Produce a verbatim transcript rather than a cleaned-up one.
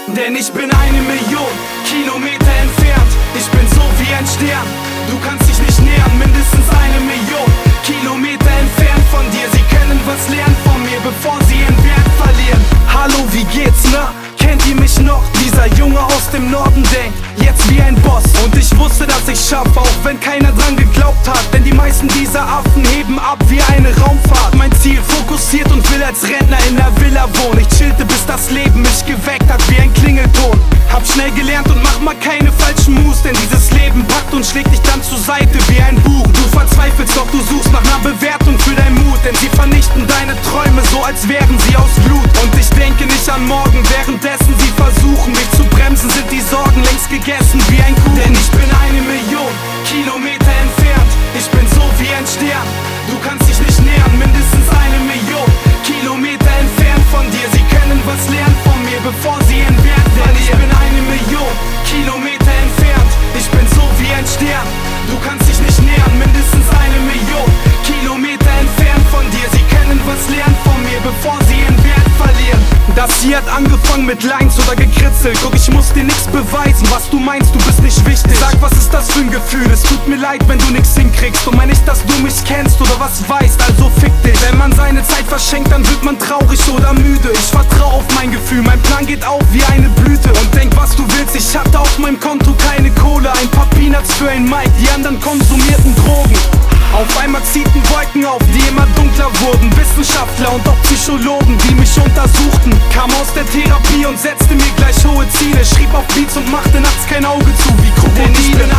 Denn ich bin eine Million Kilometer entfernt. Ich bin so wie ein Stern, du kannst dich nicht nähern. Mindestens eine Million Kilometer entfernt von dir. Sie können was lernen von mir, bevor sie ihren Wert verlieren. Hallo, wie geht's, ne? Kennt ihr mich noch? Dieser Junge aus dem Norden denkt jetzt wie ein Boss. Und ich wusste, dass ich schaffe, auch wenn keiner dran geglaubt hat. Denn die meisten dieser Affen heben ab wie eine Raumfahrt. Mein Ziel fokussiert und will als Rentner in der Villa wohnen. Ich chillte, bis das Leben mich geweckt hat wie ein Klingelton. Hab schnell gelernt und mach mal keine falschen Moves, denn dieses Leben packt und schlägt dich dann zur Seite wie ein Buch. Du verzweifelst, doch du suchst nach einer Bewertung für deinen Mut. Denn sie vernichten deine Träume so, als wären sie aus Blut. Und ich denke nicht an morgen, währenddessen sie versuchen mich zu bremsen, sind die Sorgen längst gegessen wie ein Kuchen. Denn ich bin eine Million Kilometer entfernt. Ich bin so wie ein Stern, du kannst dich nicht nähern. Mindestens eine Million Kilometer entfernt von dir. Sie können was lernen von mir, bevor sie ihren Wert verlieren. Ich bin eine Million Kilometer entfernt. Ich bin so wie ein Stern, du kannst dich nicht nähern. Mindestens eine Million Kilometer entfernt von dir. Sie können was lernen von mir, bevor sie ihren Wert verlieren. Das hier hat angefangen mit Lines oder gekritzelt. Guck, ich muss dir nichts beweisen, was du meinst, du bist nicht wichtig. Sag, was ist das für ein Gefühl? Es tut mir leid, wenn du nix hinkriegst. Und mein nicht, dass du mich kennst oder was weißt, also fick dich. Wenn man seine Zeit verschenkt, dann wird man traurig oder müde. Ich vertrau auf mein Gefühl, mein Plan geht auf wie eine Blüte. Und denk, was du willst, ich hatte auf meinem Konto keine Kohle. Ein paar Peanuts für ein Mike, die anderen konsumierten Drogen. Auf einmal ziehten Wolken auf, die immer dunkler wurden. Wissenschaftler und auch Psychologen, die mich untersuchten, kam aus der Therapie und setzte mir gleich hohe Ziele. Schrieb auf Beats und machte nachts kein Auge zu wie Krokodile. Denn ich bin